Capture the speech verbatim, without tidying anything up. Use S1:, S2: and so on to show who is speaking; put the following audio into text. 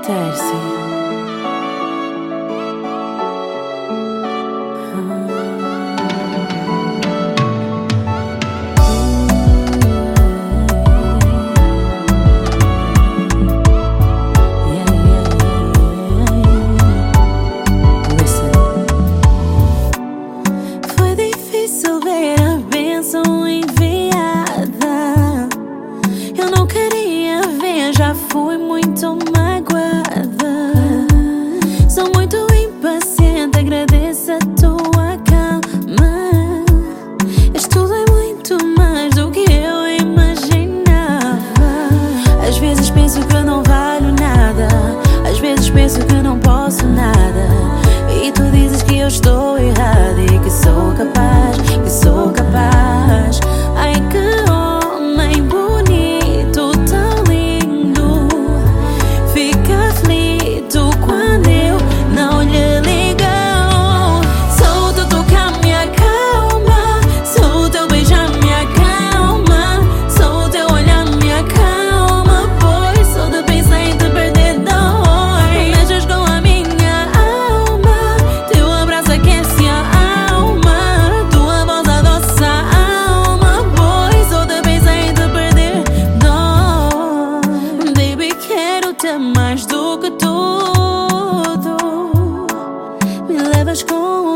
S1: Tércio.
S2: Já fui muito magoada. Sou muito impaciente, agradeço a tua calma. És tudo e muito mais do que eu imaginava. Às vezes penso que eu não valho nada, às vezes penso que eu não posso nada. E tu dizes que eu estou errada e que sou capaz, que sou capaz. Ai, que homem bonito, tão lindo. Fica aflito quando eu não lhe ligo. Sou teu tocar me acalma, sou teu beijar me acalma, sou teu olhar me acalma. Pois sou de pensar em te perder dói. Mexes com a minha alma, teu abraço aquece a alma, tua voz adoça a alma. Pois sou de pensar em te perder dói. Baby, quero-te mais do que tudo. Me levas com